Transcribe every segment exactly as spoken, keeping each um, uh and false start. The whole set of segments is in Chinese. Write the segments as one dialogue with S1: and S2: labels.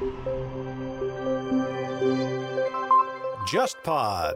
S1: JustPod。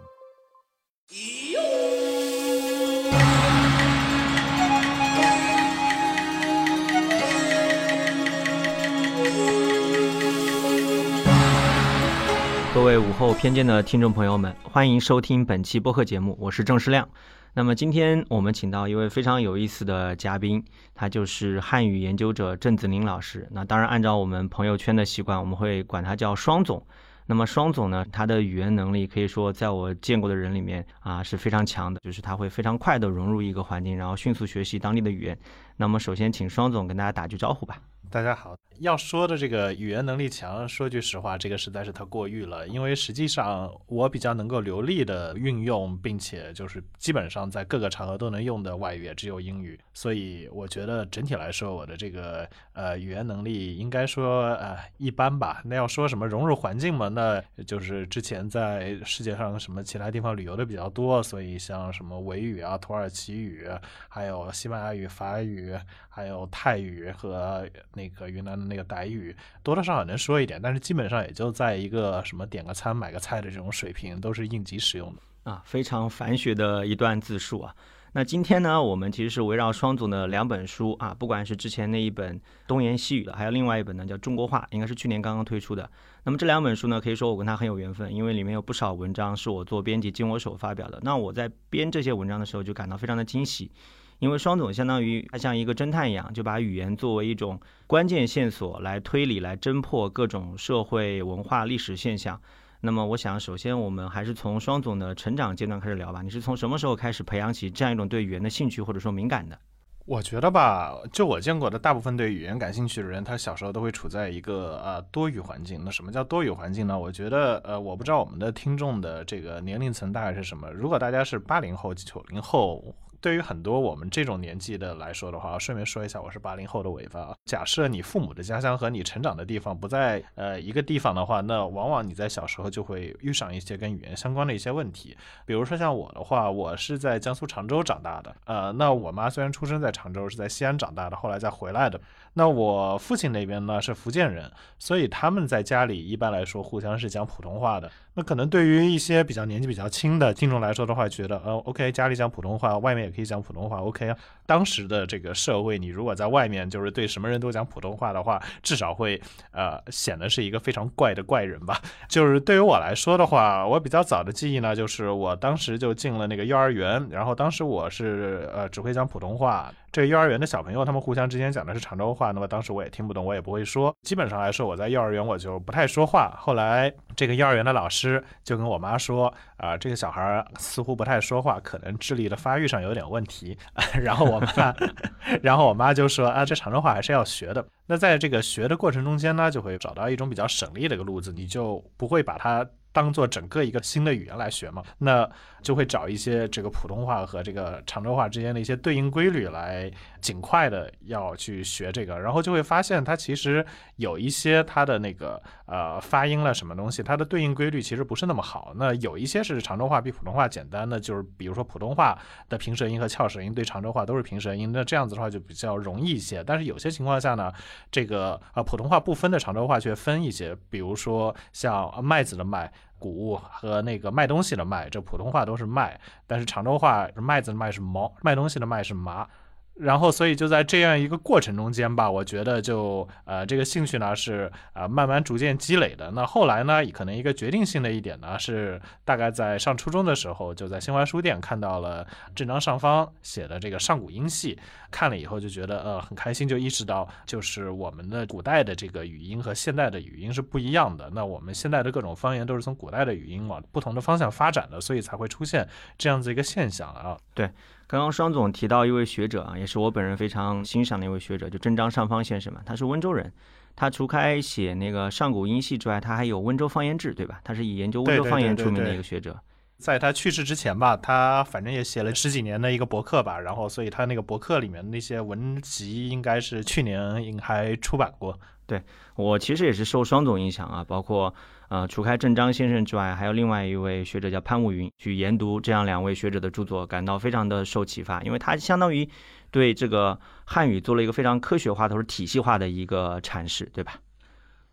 S2: 各位午后偏见的听众朋友们，欢迎收听本期播客节目，我是郑世亮。那么今天我们请到一位非常有意思的嘉宾，他就是汉语研究者郑子宁老师。那当然按照我们朋友圈的习惯，我们会管他叫双总。那么双总呢，他的语言能力可以说在我见过的人里面啊是非常强的，就是他会非常快的融入一个环境，然后迅速学习当地的语言。那么首先请双总跟大家打句招呼吧。
S3: 大家好，要说的这个语言能力强，说句实话，这个实在是太过誉了。因为实际上我比较能够流利的运用，并且就是基本上在各个场合都能用的外语也只有英语，所以我觉得整体来说，我的这个呃语言能力应该说呃一般吧。那要说什么融入环境嘛，那就是之前在世界上什么其他地方旅游的比较多，所以像什么维语啊、土耳其语，还有西班牙语、法语，还有泰语和那个云南的那个傣语，多多少少能说一点，但是基本上也就在一个什么点个餐买个菜的这种水平，都是应急使用的
S2: 啊，非常繁学的一段自述啊。那今天呢，我们其实是围绕双总的两本书啊，不管是之前那一本东言西语的，还有另外一本呢叫中国话，应该是去年刚刚推出的。那么这两本书呢，可以说我跟他很有缘分，因为里面有不少文章是我做编辑经我手发表的。那我在编这些文章的时候就感到非常的惊喜，因为双总相当于他像一个侦探一样，就把语言作为一种关键线索来推理、来侦破各种社会文化历史现象。那么我想首先我们还是从双总的成长阶段开始聊吧。你是从什么时候开始培养起这样一种对语言的兴趣或者说敏感的？
S3: 我觉得吧，就我见过的大部分对语言感兴趣的人，他小时候都会处在一个呃多语环境。那什么叫多语环境呢？我觉得呃，我不知道我们的听众的这个年龄层大概是什么。如果大家是八零后、九零后，对于很多我们这种年纪的来说的话，顺便说一下，我是八零后的尾巴。假设你父母的家乡和你成长的地方不在呃一个地方的话，那往往你在小时候就会遇上一些跟语言相关的一些问题。比如说像我的话，我是在江苏常州长大的，呃，那我妈虽然出生在常州，是在西安长大的，后来再回来的。那我父亲那边呢是福建人，所以他们在家里一般来说互相是讲普通话的。那可能对于一些比较年纪比较轻的听众来说的话，觉得呃 OK 家里讲普通话，外面也可以讲普通话 OK 啊。当时的这个社会，你如果在外面就是对什么人都讲普通话的话，至少会呃显得是一个非常怪的怪人吧。就是对于我来说的话，我比较早的记忆呢，就是我当时就进了那个幼儿园，然后当时我是呃只会讲普通话。这个幼儿园的小朋友他们互相之间讲的是常州话，那么当时我也听不懂，我也不会说。基本上来说，我在幼儿园我就不太说话。后来这个幼儿园的老师就跟我妈说啊、呃，这个小孩似乎不太说话，可能智力的发育上有点问题。然后我妈，然后我妈就说啊，这常州话还是要学的。那在这个学的过程中间呢，就会找到一种比较省力的一个路子，你就不会把它当做整个一个新的语言来学嘛，那就会找一些这个普通话和这个常州话之间的一些对应规律来尽快的要去学这个，然后就会发现它其实有一些它的那个呃发音了什么东西，它的对应规律其实不是那么好。那有一些是常州话比普通话简单的，就是比如说普通话的平舌音和翘舌音对常州话都是平舌音，那这样子的话就比较容易一些。但是有些情况下呢，这个呃普通话不分的常州话却分一些，比如说像麦子的麦、谷物和那个卖东西的卖，这普通话都是卖，但是常州话麦子的麦是毛，卖东西的卖是麻。然后所以就在这样一个过程中间吧，我觉得就呃这个兴趣呢是呃慢慢逐渐积累的。那后来呢，可能一个决定性的一点呢是大概在上初中的时候，就在新华书店看到了郑张上方写的这个上古音系，看了以后就觉得呃很开心，就意识到就是我们的古代的这个语音和现代的语音是不一样的。那我们现在的各种方言都是从古代的语音往不同的方向发展的，所以才会出现这样子一个现象啊。
S2: 对。刚刚双总提到一位学者啊，也是我本人非常欣赏的一位学者，就郑张上方先生嘛，他是温州人。他除开写那个上古音系之外，他还有温州方言志，对吧？他是以研究温州方言出名的一个学者。对对对对对，
S3: 在他去世之前吧，他反正也写了十几年的一个博客吧，然后所以他那个博客里面那些文集应该是去年还出版过。
S2: 对，我其实也是受双总影响啊，包括呃，除开郑张先生之外，还有另外一位学者叫潘慕云，去研读这样两位学者的著作，感到非常的受启发，因为他相当于对这个汉语做了一个非常科学化或者体系化的一个阐释，对吧？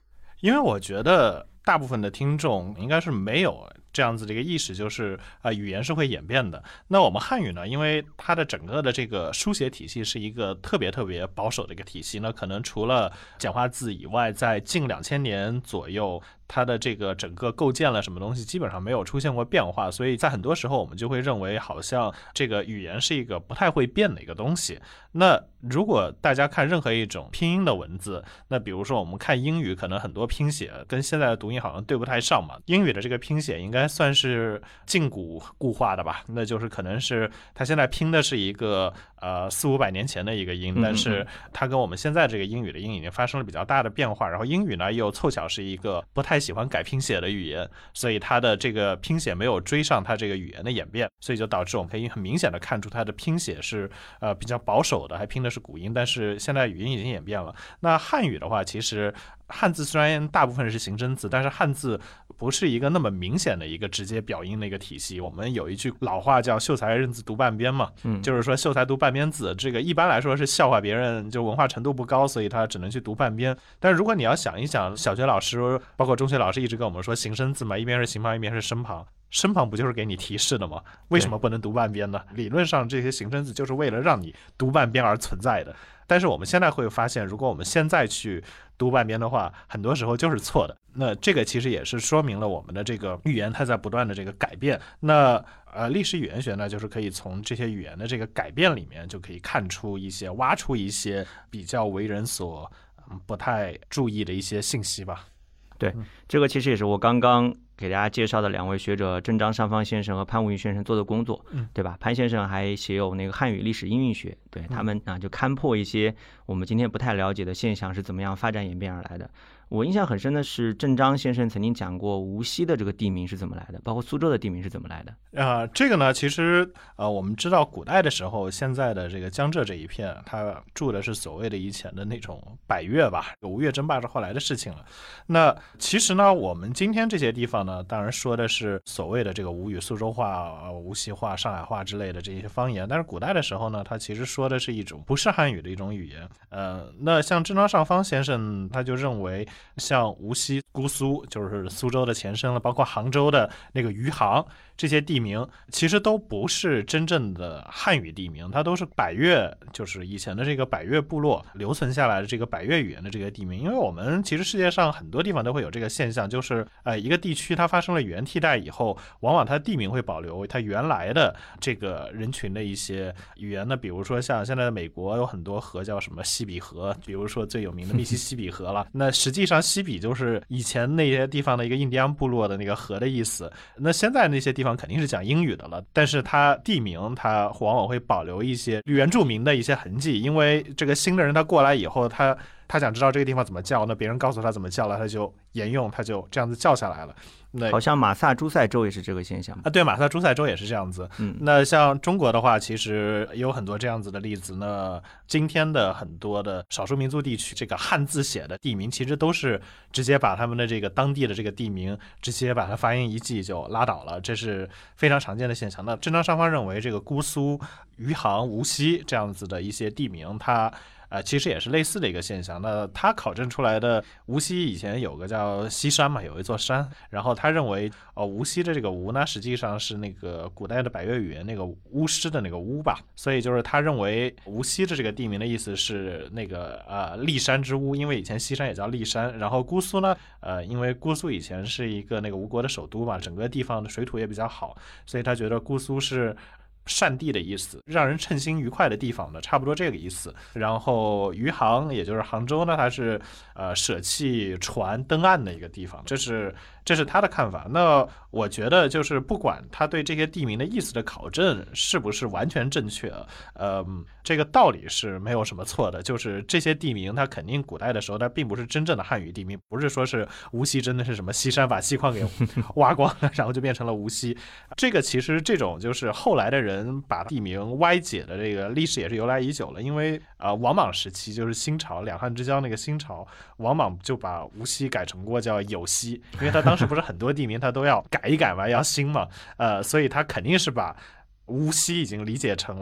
S3: 因为我觉得大部分的听众应该是没有这样子的一个意识，就是啊、呃，语言是会演变的。那我们汉语呢，因为它的整个的这个书写体系是一个特别特别保守的一个体系，那可能除了简化字以外，在近两千年左右，它的这个整个构建了什么东西基本上没有出现过变化，所以在很多时候我们就会认为好像这个语言是一个不太会变的一个东西。那如果大家看任何一种拼音的文字，那比如说我们看英语，可能很多拼写跟现在的读音好像对不太上嘛。英语的这个拼写应该算是近古固化的吧，那就是可能是它现在拼的是一个呃四五百年前的一个音，但是它跟我们现在这个英语的音已经发生了比较大的变化。然后英语呢又凑巧是一个不太喜欢改拼写的语言，所以它的这个拼写没有追上它这个语言的演变，所以就导致我们可以很明显的看出它的拼写是呃比较保守的，还拼的是古音，但是现在语音已经演变了。那汉语的话，其实汉字虽然大部分是形声字，但是汉字不是一个那么明显的一个直接表音的一个体系。我们有一句老话叫秀才认字读半边嘛，嗯，就是说秀才读半边字，这个一般来说是笑话别人就文化程度不高，所以他只能去读半边。但是如果你要想一想，小学老师包括中学老师一直跟我们说形声字嘛，一边是形旁一边是声旁，声旁不就是给你提示的吗？为什么不能读半边呢？理论上这些形声字就是为了让你读半边而存在的。但是我们现在会发现，如果我们现在去读半边的话，很多时候就是错的。那这个其实也是说明了我们的这个语言它在不断的这个改变。那呃，历史语言学呢，就是可以从这些语言的这个改变里面，就可以看出一些、挖出一些比较为人所、嗯、不太注意的一些信息吧。
S2: 对，这个其实也是我刚刚给大家介绍的两位学者郑章上方先生和潘武云先生做的工作，嗯，对吧？潘先生还写有那个汉语历史音韵学，对他们啊就勘破一些我们今天不太了解的现象是怎么样发展演变而来的。我印象很深的是郑章先生曾经讲过无锡的这个地名是怎么来的，包括苏州的地名是怎么来的。
S3: 呃，这个呢，其实呃，我们知道古代的时候，现在的这个江浙这一片，它住的是所谓的以前的那种百越吧，吴越争霸是后来的事情了。那其实呢，我们今天这些地方呢，当然说的是所谓的这个吴语、苏州话、呃、无锡话、上海话之类的这些方言，但是古代的时候呢，它其实说的是一种不是汉语的一种语言。呃，那像郑章上方先生他就认为，像无锡、姑苏就是苏州的前身了，包括杭州的那个余杭，这些地名其实都不是真正的汉语地名，它都是百越，就是以前的这个百越部落留存下来的这个百越语言的这个地名。因为我们其实世界上很多地方都会有这个现象，就是呃一个地区它发生了语言替代以后，往往它地名会保留它原来的这个人群的一些语言呢，比如说像现在的美国有很多河叫什么西比河，比如说最有名的密西西比河了。那实际上西比就是以前那些地方的一个印第安部落的那个河的意思。那现在那些地方肯定是讲英语的了，但是它地名它往往会保留一些原住民的一些痕迹，因为这个新的人他过来以后，他他想知道这个地方怎么叫，那别人告诉他怎么叫了，他就沿用，他就这样子叫下来了。那
S2: 好像马萨诸塞州也是这个现象
S3: 啊，对，马萨诸塞州也是这样子。嗯，那像中国的话，其实也有很多这样子的例子。那今天的很多的少数民族地区，这个汉字写的地名，其实都是直接把他们的这个当地的这个地名，直接把它发音一记就拉倒了，这是非常常见的现象。那郑章上方认为，这个姑苏、余杭、无锡这样子的一些地名，它呃，其实也是类似的一个现象。那他考证出来的，无锡以前有个叫西山嘛，有一座山，然后他认为，呃，无锡的这个吴呢，实际上是那个古代的百越语言那个巫师的那个巫吧，所以就是他认为无锡的这个地名的意思是那个呃骊山之巫，因为以前西山也叫骊山。然后姑苏呢，呃，因为姑苏以前是一个那个吴国的首都嘛，整个地方的水土也比较好，所以他觉得姑苏是善地的意思，让人称心愉快的地方呢，差不多这个意思。然后余杭也就是杭州呢，它是呃舍弃船登岸的一个地方，这是这是他的看法。那我觉得就是不管他对这些地名的意思的考证是不是完全正确，呃，这个道理是没有什么错的。就是这些地名它肯定古代的时候它并不是真正的汉语地名，不是说是无锡真的是什么西山把锡矿给挖光了然后就变成了无锡。这个其实这种就是后来的人把地名歪解的这个历史也是由来已久了。因为呃王莽时期就是新朝两汉之交那个新朝，王莽就把无锡改成过叫有锡，因为他当时不是很多地名他都要改一改嘛，要新嘛，呃，所以他肯定是把无锡已经理解成了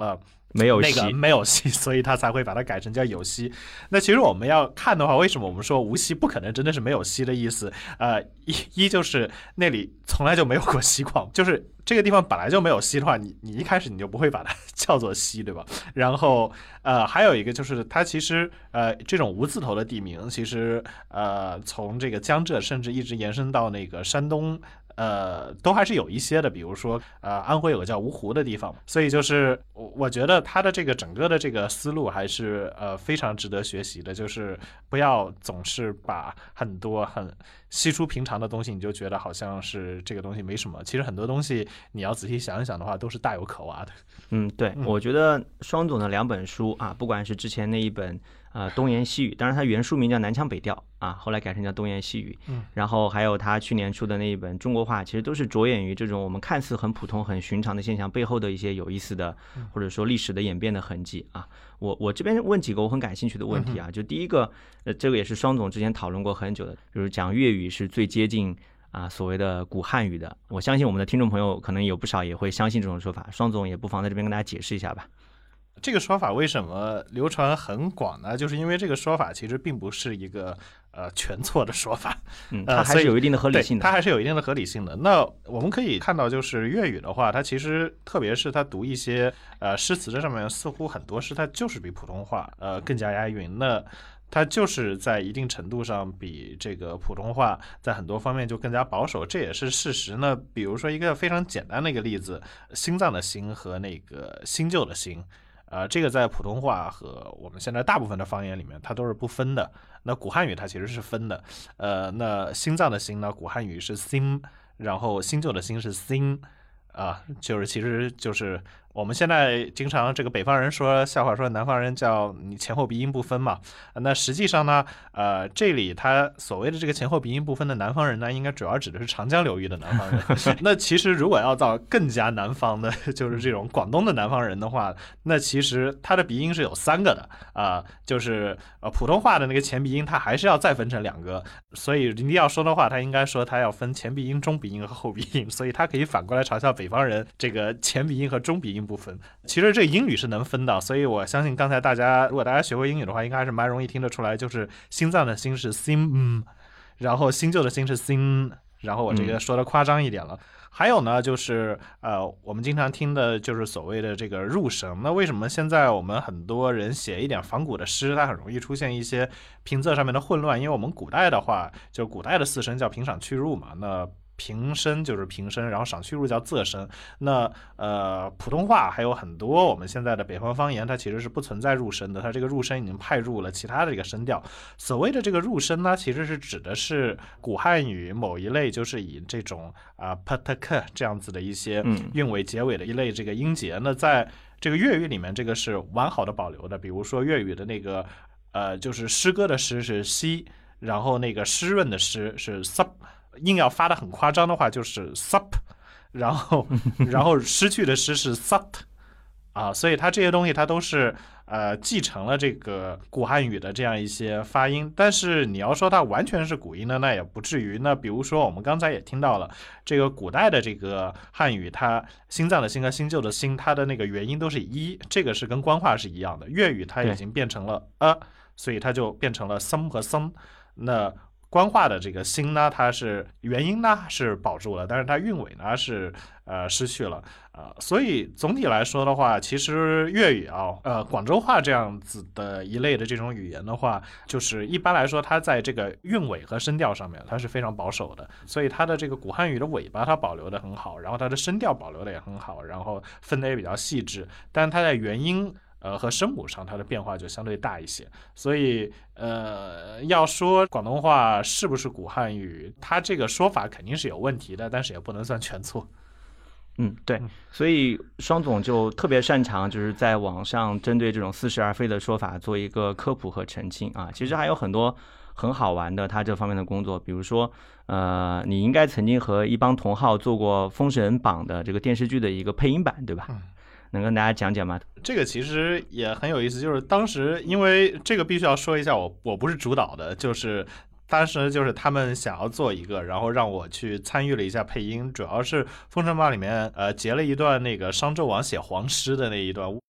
S2: 没有息，
S3: 那个没有息，所以他才会把它改成叫有息。那其实我们要看的话，为什么我们说无息不可能真的是没有息的意思？呃，一一就是那里从来就没有过锡矿，就是这个地方本来就没有锡的话，你你一开始你就不会把它叫做锡，对吧？然后呃，还有一个就是它其实呃这种无字头的地名，其实呃从这个江浙甚至一直延伸到那个山东。呃，都还是有一些的，比如说，呃，安徽有个叫芜湖的地方，所以就是我我觉得他的这个整个的这个思路还是呃非常值得学习的，就是不要总是把很多很稀疏平常的东西，你就觉得好像是这个东西没什么，其实很多东西你要仔细想一想的话，都是大有可挖的。
S2: 嗯，对，嗯、我觉得双总的两本书啊，不管是之前那一本。呃，东言西语，当然它原书名叫南腔北调啊，后来改成叫东言西语。
S3: 嗯，
S2: 然后还有他去年出的那一本中国话，其实都是着眼于这种我们看似很普通、很寻常的现象背后的一些有意思的，或者说历史的演变的痕迹啊。我我这边问几个我很感兴趣的问题啊，就第一个，呃，这个也是双总之前讨论过很久的，就是讲粤语是最接近啊所谓的古汉语的。我相信我们的听众朋友可能有不少也会相信这种说法，双总也不妨在这边跟大家解释一下吧。
S3: 这个说法为什么流传很广呢？就是因为这个说法其实并不是一个呃全错的说法，
S2: 嗯，它还是有一定的合理性的，
S3: 它还是有一定的合理性的。那我们可以看到，就是粤语的话，它其实特别是它读一些呃诗词这上面，似乎很多诗它就是比普通话呃更加押韵。那它就是在一定程度上比这个普通话在很多方面就更加保守，这也是事实呢。比如说一个非常简单的一个例子，心脏的心和那个新旧的新。呃，这个在普通话和我们现在大部分的方言里面，它都是不分的。那古汉语它其实是分的。呃，那心脏的心呢，古汉语是心，然后新旧的新是心，啊，就是其实就是我们现在经常这个北方人说笑话，说南方人叫你前后鼻音不分嘛。那实际上呢，呃，这里他所谓的这个前后鼻音不分的南方人呢，应该主要指的是长江流域的南方人。那其实如果要到更加南方的，就是这种广东的南方人的话，那其实他的鼻音是有三个的啊、呃，就是呃普通话的那个前鼻音，它还是要再分成两个。所以你要说的话，他应该说他要分前鼻音、中鼻音和后鼻音，所以他可以反过来嘲笑北方人这个前鼻音和中鼻音不分。其实这英语是能分的，所以我相信刚才大家如果大家学过英语的话，应该还是蛮容易听得出来，就是心脏的心是 sim， 嗯，然后新旧的新是 sim， 然后我这个说的夸张一点了。嗯、还有呢，就是呃，我们经常听的就是所谓的这个入声。那为什么现在我们很多人写一点仿古的诗，它很容易出现一些平仄上面的混乱？因为我们古代的话，就古代的四声叫平赏去入嘛，那平声就是平声，然后赏去入叫仄声。那呃，普通话还有很多我们现在的北方方言，它其实是不存在入声的，它这个入声已经派入了其他的这个声调。所谓的这个入声呢，其实是指的是古汉语某一类，就是以这种啊 p t k 这样子的一些韵尾结尾的一类这个音节。那在这个粤语里面，这个是完好的保留的。比如说粤语的那个呃，就是诗歌的诗是西，然后那个湿润的湿是 sup。硬要发的很夸张的话就是 sup， 然后然后失去的失是 sut 啊，所以它这些东西它都是呃继承了这个古汉语的这样一些发音，但是你要说它完全是古音呢，那也不至于。那比如说我们刚才也听到了，这个古代的这个汉语，它心脏的心和新旧的新，它的那个元音都是一，这个是跟官话是一样的。粤语它已经变成了呃，所以它就变成了 some 和 some。那官话的这个心呢，它是元音呢是保住了，但是它韵尾呢是呃失去了，呃，所以总体来说的话，其实粤语啊，呃，广州话这样子的一类的这种语言的话，就是一般来说它在这个韵尾和声调上面它是非常保守的，所以它的这个古汉语的尾巴它保留的很好，然后它的声调保留的也很好，然后分的也比较细致，但它在元音呃，和声母上它的变化就相对大一些，所以呃，要说广东话是不是古汉语，它这个说法肯定是有问题的，但是也不能算全错。
S2: 嗯，对，所以双总就特别擅长就是在网上针对这种似是而非的说法做一个科普和澄清啊。其实还有很多很好玩的他这方面的工作，比如说呃，你应该曾经和一帮同好做过《封神榜》的这个电视剧的一个配音版，对吧？嗯，能跟大家讲讲吗？
S3: 这个其实也很有意思，就是当时因为这个必须要说一下，我我不是主导的，就是当时就是他们想要做一个，然后让我去参与了一下配音，主要是《封神榜》里面呃截了一段那个商纣王写黄诗的那一段。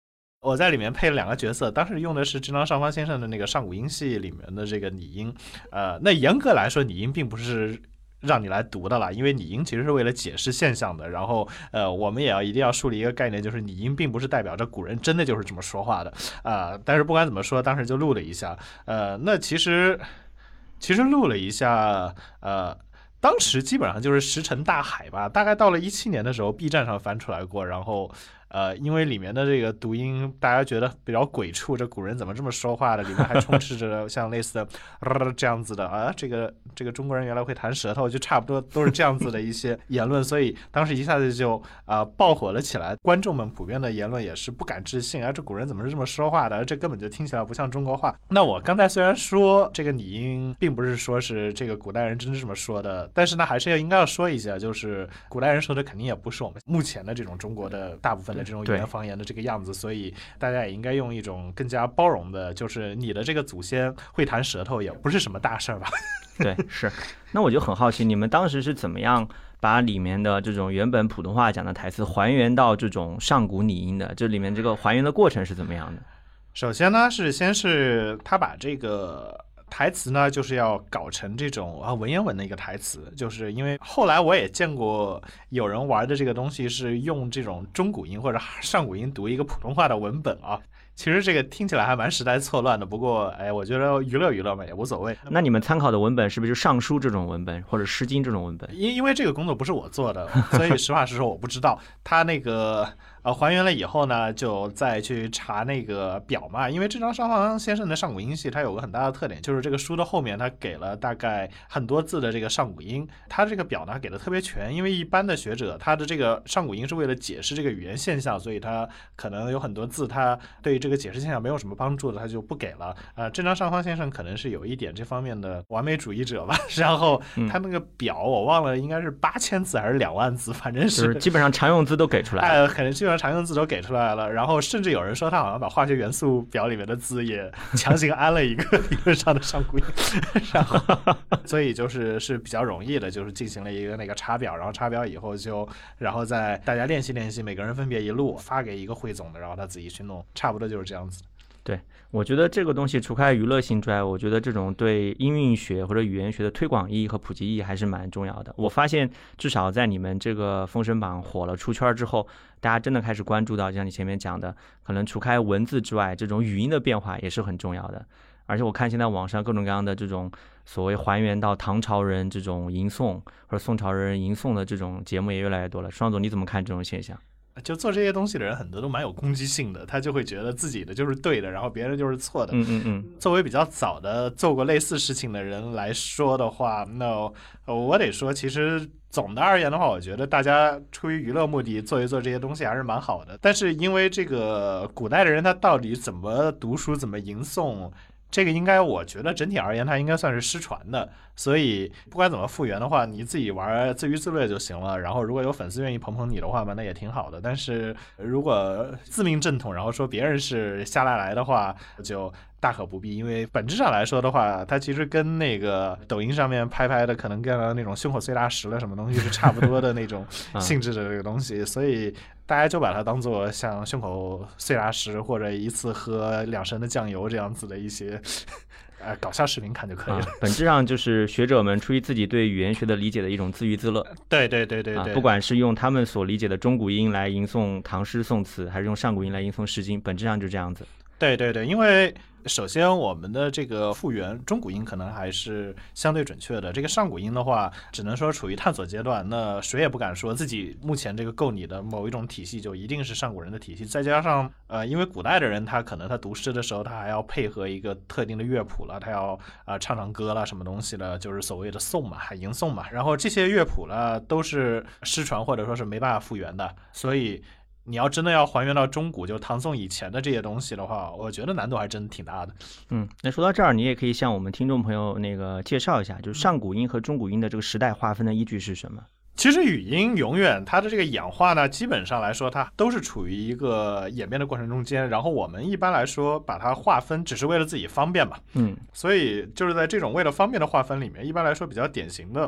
S3: 我在里面配了两个角色，当时用的是智章上方先生的那个上古音系里面的这个拟音，呃，那严格来说拟音并不是让你来读的啦，因为拟音其实是为了解释现象的。然后，呃，我们也要一定要树立一个概念，就是拟音并不是代表着古人真的就是这么说话的啊、呃。但是不管怎么说，当时就录了一下，呃，那其实其实录了一下，呃。当时基本上就是石沉大海吧，大概到了一七年的时候 ，B 站上翻出来过，然后呃，因为里面的这个读音大家觉得比较鬼畜，这古人怎么这么说话的？里面还充斥着像类似的、呃、这样子的啊，这个这个中国人原来会弹舌头，就差不多都是这样子的一些言论，所以当时一下子就啊、呃、爆火了起来。观众们普遍的言论也是不敢置信啊，这古人怎么是这么说话的？这根本就听起来不像中国话。那我刚才虽然说这个拟音并不是说是这个古代人真是这么说的，但是呢还是要应该要说一下，就是古代人说的肯定也不是我们目前的这种中国的大部分的这种语言方言的这个样子，所以大家也应该用一种更加包容的，就是你的这个祖先会弹舌头也不是什么大事儿吧。
S2: 对，是。那我就很好奇，你们当时是怎么样把里面的这种原本普通话讲的台词还原到这种上古拟音的？这里面这个还原的过程是怎么样的？
S3: 首先呢，是先是他把这个台词呢，就是要搞成这种啊文言文的一个台词，就是因为后来我也见过有人玩的这个东西是用这种中古音或者上古音读一个普通话的文本啊。其实这个听起来还蛮时代错乱的，不过哎，我觉得娱乐娱乐嘛也无所谓。
S2: 那你们参考的文本是不是就尚书这种文本或者诗经这种文本？
S3: 因因为这个工作不是我做的，所以实话实说我不知道。他那个呃还原了以后呢，就再去查那个表嘛。因为这张上方先生的上古音系，它有个很大的特点，就是这个书的后面它给了大概很多字的这个上古音，它这个表呢给的特别全。因为一般的学者他的这个上古音是为了解释这个语言现象，所以他可能有很多字他对这个解释现象没有什么帮助的，他就不给了。呃，这张上方先生可能是有一点这方面的完美主义者吧。然后他那个表我忘了应该是八千字还是两万字，反正是、
S2: 就是、基本上常用字都给出来了。
S3: 哎、呃，可能基本上常用字都给出来了。然后甚至有人说他好像把化学元素表里面的字也强行安了一个理论上的上古音，然后所以就是是比较容易的，就是进行了一个那个查表，然后查表以后就然后再大家练习练习，每个人分别一录发给一个汇总的，然后他自己去弄，差不多就是这样子。
S2: 对，我觉得这个东西除开娱乐性之外，我觉得这种对音韵学或者语言学的推广意义和普及意义还是蛮重要的。我发现至少在你们这个封神榜火了出圈之后，大家真的开始关注到像你前面讲的，可能除开文字之外，这种语音的变化也是很重要的。而且我看现在网上各种各样的这种所谓还原到唐朝人这种吟诵或者宋朝人吟诵的这种节目也越来越多了。双总你怎么看这种现象？
S3: 就做这些东西的人很多都蛮有攻击性的，他就会觉得自己的就是对的，然后别人就是错的。
S2: 嗯嗯嗯。
S3: 作为比较早的做过类似事情的人来说的话，那我得说，其实总的而言的话，我觉得大家出于娱乐目的做一做这些东西还是蛮好的。但是因为这个古代的人他到底怎么读书、怎么吟诵，这个应该我觉得整体而言它应该算是失传的，所以不管怎么复原的话，你自己玩自娱自乐就行了。然后如果有粉丝愿意捧捧你的话嘛，那也挺好的。但是如果自命正统，然后说别人是瞎来来的话，就大可不必。因为本质上来说的话，它其实跟那个抖音上面拍拍的可能跟那种胸口碎大石了什么东西是差不多的那种性质的这个东西，所以大家就把它当做像胸口碎大石或者一次喝两升的酱油这样子的一些呃搞笑视频看就可以了、啊、
S2: 本质上就是学者们出于自己对语言学的理解的一种自娱自乐。
S3: 对对对对对、
S2: 啊、不管是用他们所理解的中古音来吟诵唐诗宋词，还是用上古音来吟诵诗经，本质上就这样子。
S3: 对对对，因为首先我们的这个复原中古音可能还是相对准确的，这个上古音的话只能说处于探索阶段，那谁也不敢说自己目前这个够你的某一种体系就一定是上古人的体系。再加上呃，因为古代的人他可能他读诗的时候他还要配合一个特定的乐谱了，他要啊、呃、唱唱歌啦什么东西了，就是所谓的颂嘛，吟诵嘛，然后这些乐谱呢都是失传或者说是没办法复原的，所以你要真的要还原到中古，就唐宋以前的这些东西的话，我觉得难度还真的挺大的。
S2: 嗯，那说到这儿，你也可以向我们听众朋友那个介绍一下，就是上古音和中古音的这个时代划分的依据是什么？
S3: 其实语音永远它的这个演化呢，基本上来说它都是处于一个演变的过程中间，然后我们一般来说把它划分只是为了自己方便嘛。
S2: 嗯，
S3: 所以就是在这种为了方便的划分里面，一般来说比较典型的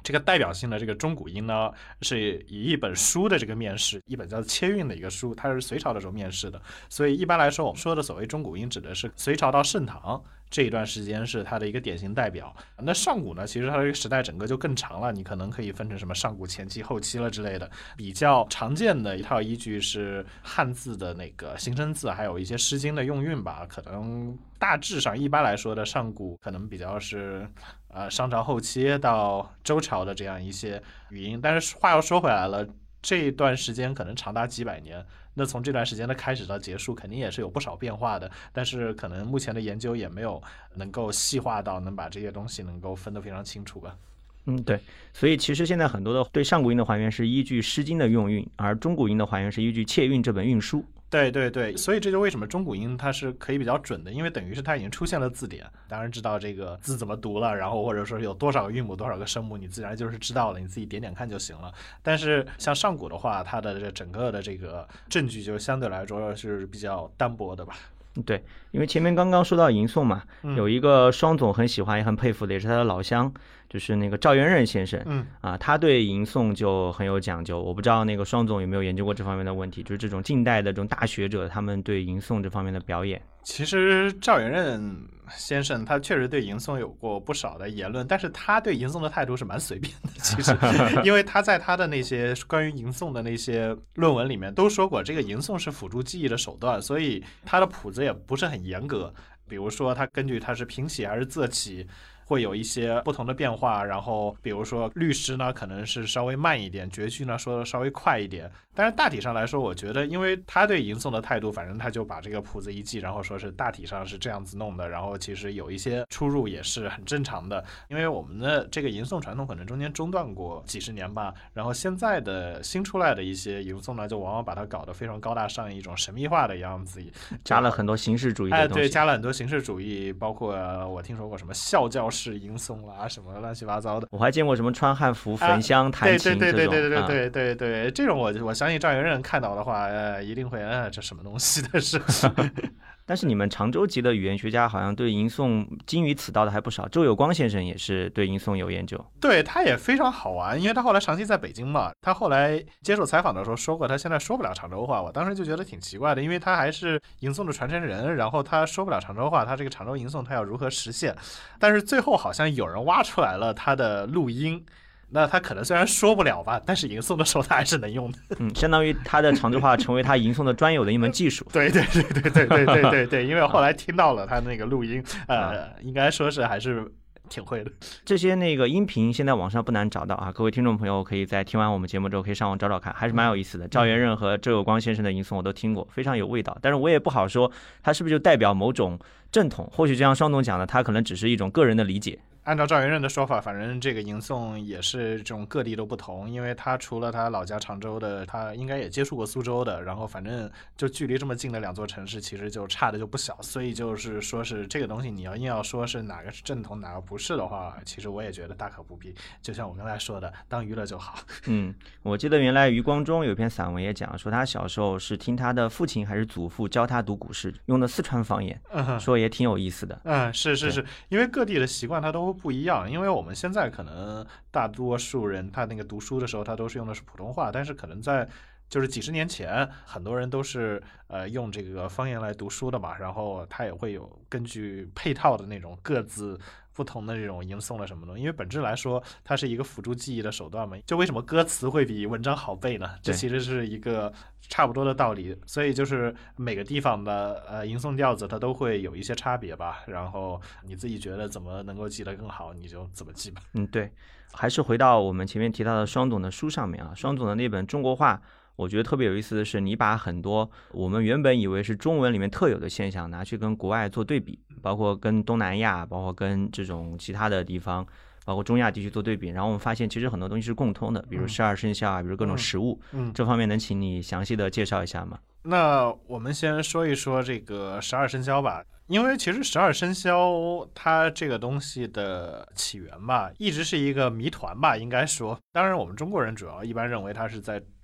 S3: 这个代表性的这个钟古音呢，是以一本书的这个面世，一本叫《切韵》的一个书，它是隋朝的时候面世的。所以一般来说，我们说的所谓钟古音，指的是隋朝到盛唐这一段时间是它的一个典型代表。那上古呢，其实它这个时代整个就更长了，你可能可以分成什么上古前期、后期了之类的。比较常见的一套依据是汉字的那个形声字，还有一些诗经的用韵吧。可能大致上一般来说的上古可能比较是呃商朝后期到周朝的这样一些语音。但是话又说回来了，这一段时间可能长达几百年。那从这段时间的开始到结束，肯定也是有不少变化的，但是可能目前的研究也没有能够细化到能把这些东西能够分得非常清楚吧。
S2: 嗯，对，所以其实现在很多的对上古音的还原是依据《诗经》的用韵，而中古音的还原是依据《切韵》这本韵书。
S3: 对对对，所以这就为什么钟古音它是可以比较准的，因为等于是它已经出现了字典，当然知道这个字怎么读了，然后或者说有多少个韵母多少个声母，你自然就是知道了，你自己点点看就行了。但是像上古的话，它的这整个的这个证据就相对来说是比较单薄的吧。
S2: 对，因为前面刚刚说到吟诵嘛，
S3: 嗯、
S2: 有一个双总很喜欢也很佩服的，也是他的老乡，就是那个赵元任先生。
S3: 嗯
S2: 啊，他对吟诵就很有讲究。我不知道那个双总有没有研究过这方面的问题，就是这种近代的这种大学者，他们对吟诵这方面的表演。
S3: 其实赵元任先生他确实对吟诵有过不少的言论，但是他对吟诵的态度是蛮随便的。其实，因为他在他的那些关于吟诵的那些论文里面都说过，这个吟诵是辅助记忆的手段，所以他的谱子也不是很严格。比如说，他根据他是平起还是仄起，会有一些不同的变化。然后，比如说律诗呢，可能是稍微慢一点；绝句呢，说的稍微快一点。但是大体上来说，我觉得，因为他对吟诵的态度，反正他就把这个谱子一记，然后说是大体上是这样子弄的。然后其实有一些出入也是很正常的，因为我们的这个吟诵传统可能中间中断过几十年吧。然后现在的新出来的一些吟诵呢，就往往把它搞得非常高大上，一种神秘化的样子，
S2: 加了很多形式主义的东西。
S3: 哎，对，加了很多形式主义，包括我听说过什么孝教式吟诵啦，什么乱七八糟的。
S2: 我还见过什么穿汉服、焚香、弹琴
S3: 这种。对对对对对
S2: 对
S3: 对对对，这种我我相信赵元任看到的话，呃，一定会，呃，这什么东西的是。
S2: 但是你们常州籍的语言学家好像对吟诵精于此道的还不少，周有光先生也是对吟诵有研究。
S3: 对，他也非常好玩，因为他后来长期在北京嘛，他后来接受采访的时候说过，他现在说不了常州话。我当时就觉得挺奇怪的，因为他还是吟诵的传承人，然后他说不了常州话，他这个常州吟诵他要如何实现？但是最后好像有人挖出来了他的录音。那他可能虽然说不了吧，但是吟诵的时候他还是能用的。
S2: 嗯，相当于他的常州话成为他吟诵的专有的一门技术。
S3: 对对对对对对对对对，因为后来听到了他那个录音，呃，应该说是还是挺会的。
S2: 这些那个音频现在网上不难找到啊，各位听众朋友可以在听完我们节目之后可以上网找找看，还是蛮有意思的。赵元任和周有光先生的吟诵我都听过，非常有味道。但是我也不好说他是不是就代表某种正统，或许就像双总讲的，他可能只是一种个人的理解。
S3: 按照赵元任的说法，反正这个吟诵也是这种各地都不同，因为他除了他老家常州的，他应该也接触过苏州的，然后反正就距离这么近的两座城市，其实就差的就不小，所以就是说是这个东西你要硬要说是哪个是正统哪个不是的话，其实我也觉得大可不必，就像我刚才说的，当娱乐就好。
S2: 嗯，我记得原来余光中有一篇散文也讲说，他小时候是听他的父亲还是祖父教他读古诗，用的四川方言，
S3: 嗯、
S2: 说也挺有意思的。
S3: 嗯，是是是，因为各地的习惯它都不一样，因为我们现在可能大多数人他那个读书的时候他都是用的是普通话，但是可能在就是几十年前很多人都是呃用这个方言来读书的嘛，然后他也会有根据配套的那种各自不同的这种吟诵了什么东西，因为本质来说它是一个辅助记忆的手段嘛，就为什么歌词会比文章好背呢？这其实是一个差不多的道理，所以就是每个地方的呃吟诵调子它都会有一些差别吧，然后你自己觉得怎么能够记得更好你就怎么记吧。
S2: 嗯，对，还是回到我们前面提到的双总的书上面啊，双总的那本中国话，我觉得特别有意思的是，你把很多我们原本以为是中文里面特有的现象拿去跟国外做对比，包括跟东南亚，包括跟这种其他的地方，包括中亚地区做对比，然后我们发现其实很多东西是共通的，比如十二生肖啊，比如各种食物，
S3: 嗯，
S2: 这方面能请你详细的介绍一下吗？
S3: 那我们先说一说这个十二生肖吧，因为其实十二生肖它这个东西的起源吧，一直是一个谜团吧，应该说。当然我们中国人主要一般认为它是在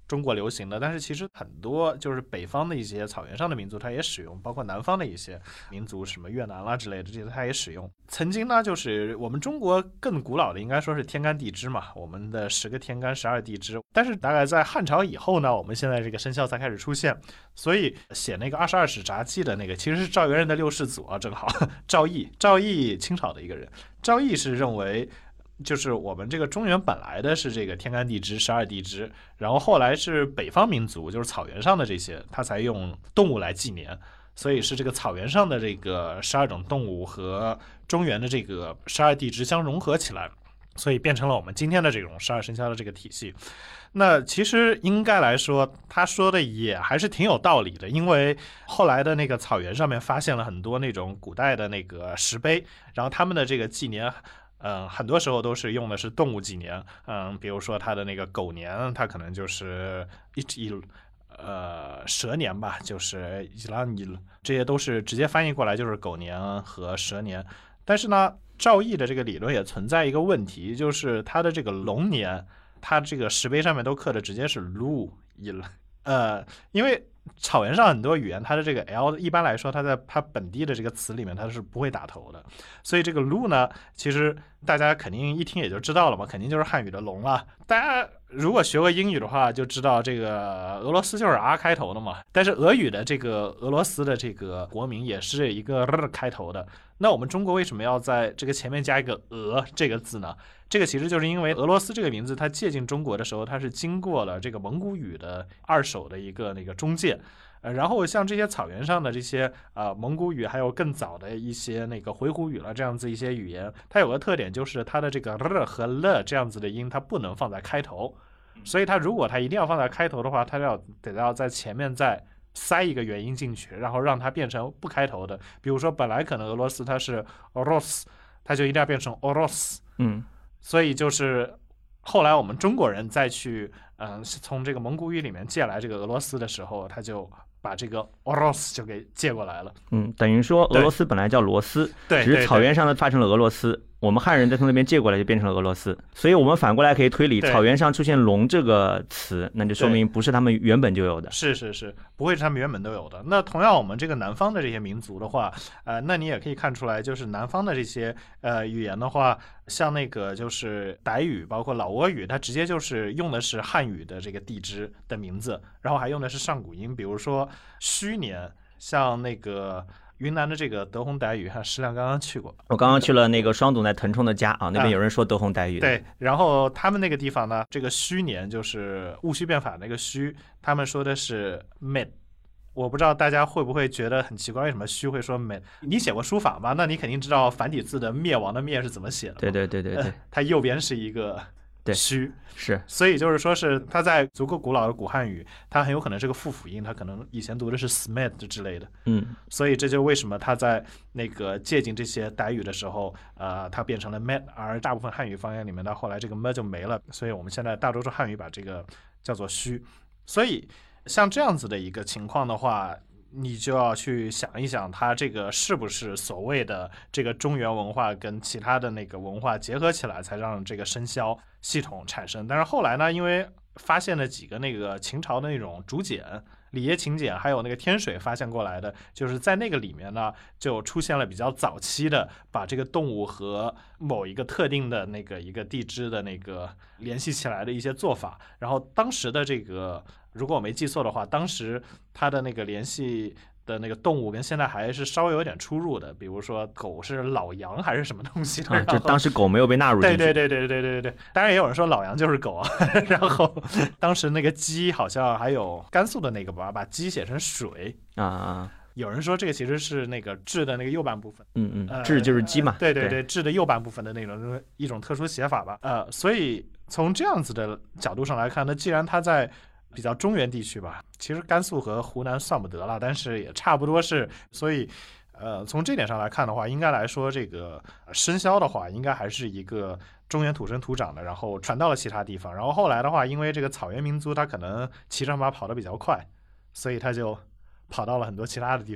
S3: 中国流行的，但是其实很多就是北方的一些草原上的民族它也使用，包括南方的一些民族，什么越南啦之类的这些它也使用。曾经呢，就是我们中国更古老的应该说是天干地支嘛，我们的十个天干十二地支，但是大概在汉朝以后呢，我们现在这个生肖才开始出现，所以写那个二十二史札记的那个其实是赵元任的六世祖啊，正好赵翼，赵翼清朝的一个人，赵翼是认为就是我们这个中原本来的是这个天干地支十二地支，然后后来是北方民族就是草原上的这些他才用动物来纪年，所以是这个草原上的这个十二种动物和中原的这个十二地支相融合起来，所以变成了我们今天的这种十二生肖的这个体系。那其实应该来说他说的也还是挺有道理的，因为后来的那个草原上面发现了很多那种古代的那个石碑，然后他们的这个纪年嗯，很多时候都是用的是动物纪年，嗯，比如说它的那个狗年，它可能就是一一呃蛇年吧，就是伊拉尼，这些都是直接翻译过来就是狗年和蛇年。但是呢，赵翼的这个理论也存在一个问题，就是它的这个龙年，它这个石碑上面都刻的直接是鹿伊了，呃，因为草原上很多语言它的这个 L 一般来说它在它本地的这个词里面它是不会打头的，所以这个鹿呢其实大家肯定一听也就知道了嘛，肯定就是汉语的龙了。大家如果学过英语的话就知道这个俄罗斯就是 R 开头的嘛，但是俄语的这个俄罗斯的这个国名也是一个 R 开头的，那我们中国为什么要在这个前面加一个俄这个字呢？这个其实就是因为俄罗斯这个名字它接近中国的时候，它是经过了这个蒙古语的二手的一个那个中介，呃，然后像这些草原上的这些呃蒙古语，还有更早的一些那个回鹘语了这样子一些语言，它有个特点就是它的这个 r 和 l 这样子的音它不能放在开头，所以它如果它一定要放在开头的话，它要得要在前面再塞一个元音进去，然后让它变成不开头的。比如说本来可能俄罗斯它是 Oros， 它就一定要变成 Oros，
S2: 嗯，
S3: 所以就是后来我们中国人再去嗯、呃、从这个蒙古语里面借来这个俄罗斯的时候，他就把这个 Oros 就给借过来了。
S2: 嗯，等于说俄罗斯本来叫罗斯，
S3: 对，
S2: 只是草原上的发成了俄罗斯，我们汉人再从那边借过来就变成了俄罗斯，所以我们反过来可以推理，草原上出现龙这个词，那就说明不是他们原本就有的。
S3: 是是是，不会是他们原本都有的。那同样我们这个南方的这些民族的话，呃，那你也可以看出来，就是南方的这些呃语言的话，像那个就是傣语，包括老挝语，它直接就是用的是汉语的这个地支的名字，然后还用的是上古音，比如说戌年，像那个云南的这个德宏傣语，哈，石亮刚刚去过，
S2: 我刚刚去了那个双董在腾冲的家啊，那边有人说德宏傣语的、
S3: 啊。对，然后他们那个地方呢，这个戌年就是戊戌变法那个戌，他们说的是 med。我不知道大家会不会觉得很奇怪，为什么戌会说 med？ 你写过书法吗？那你肯定知道繁体字的灭亡的灭是怎么写的。
S2: 对对对对对，呃、
S3: 它右边是一个戌，
S2: 是，
S3: 所以就是说是它在足够古老的古汉语，它很有可能是个复辅音，它可能以前读的是 smed 之类的，
S2: 嗯，
S3: 所以这就为什么它在那个借鉴这些傣语的时候，呃，它变成了 med， 而大部分汉语方言里面到后来这个 med 就没了，所以我们现在大多数汉语把这个叫做戌，所以像这样子的一个情况的话，你就要去想一想，它这个是不是所谓的这个中原文化跟其他的那个文化结合起来，才让这个生肖系统产生。但是后来呢，因为发现了几个那个秦朝的那种竹简、里耶秦简，还有那个天水发现过来的，就是在那个里面呢，就出现了比较早期的把这个动物和某一个特定的那个一个地支的那个联系起来的一些做法。然后当时的这个，如果我没记错的话，当时它的那个联系的那个动物跟现在还是稍微有点出入的，比如说狗是老羊还是什么东西的、
S2: 啊、就当时狗没有被纳入进去。
S3: 对对对对对对对对，当然也有人说老羊就是狗啊。然后当时那个鸡好像还有甘肃的那个吧，把鸡写成水
S2: 啊啊。
S3: 有人说这个其实是那个雉的那个右半部分，
S2: 嗯嗯，雉就是鸡嘛，
S3: 呃、对对对，雉的右半部分的那种一种特殊写法吧，呃，所以从这样子的角度上来看，那既然它在比较中原地区吧，其实甘肃和湖南算不得了，但是也差不多是，所以呃，从这点上来看的话，应该来说这个生肖的话，应该还是一个中原土生土长的，然后传到了其他地方，然后后来的话，因为这个草原民族他可能骑上马跑得比较快，所以他就跑到了很多其他的地方。